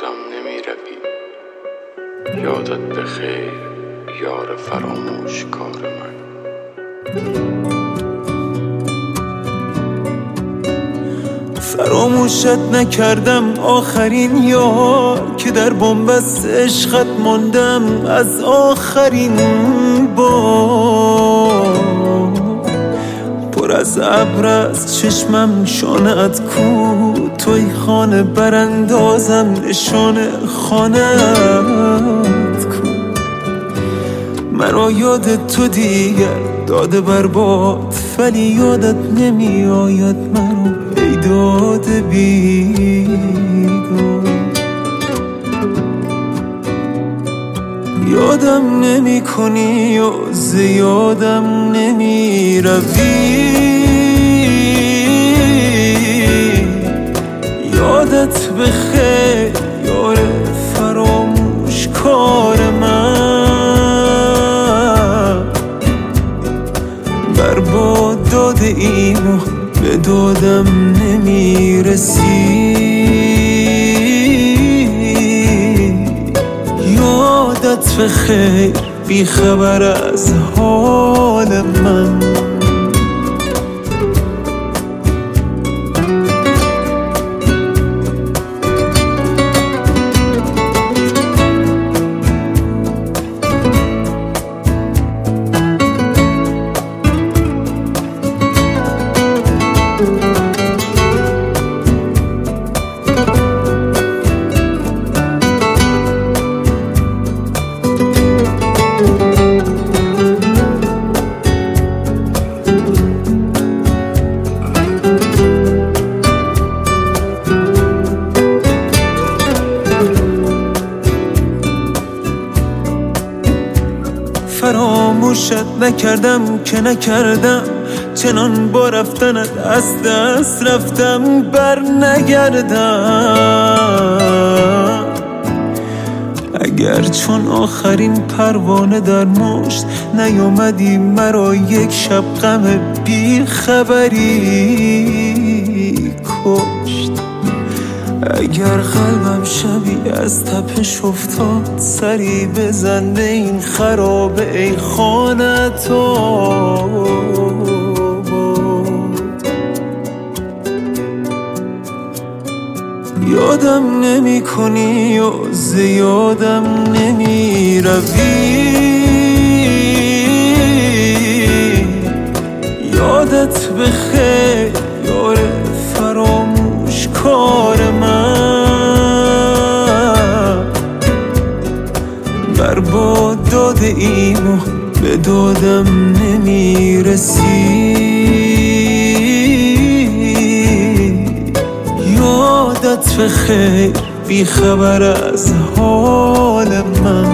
یادم نمی روی. یادت بخیر یار فراموش کار من. فراموشت نکردم آخرین یار که در بنبست عشقت ماندم از آخرین بار. پر از ابر از چشمم شانه‌ات کو، توی خانه براندازم نشانه خانه‌ات کو. مرا یاد تو دیگر داده برباد، ولی یادت نمی آید مرا ای داده بیداد. یادم نمی کنی و زیادم نمی روی. یادت بخیر یار فراموش کار من. برباد داده اینو به دادم نمی رسی. یادت بخیر بی خبر از حال من. فراموشت نکردم که نکردم، چنان با رفتنت از دست رفتم بر نگردم. اگر چون آخرین پروانه در مشت نیامدی مرا یک شب غم بی خبری کشت. اگر قلبم شبی از تپش افتاد، سری بزن به این خرابه ای خانه آباد. یادم نمی کنی و زیادم نمی روی. یادت بخیر یار فراموش کار من. برباد داده اینو به دادم نمی رسی. یادت بخیر بی خبر از حال من.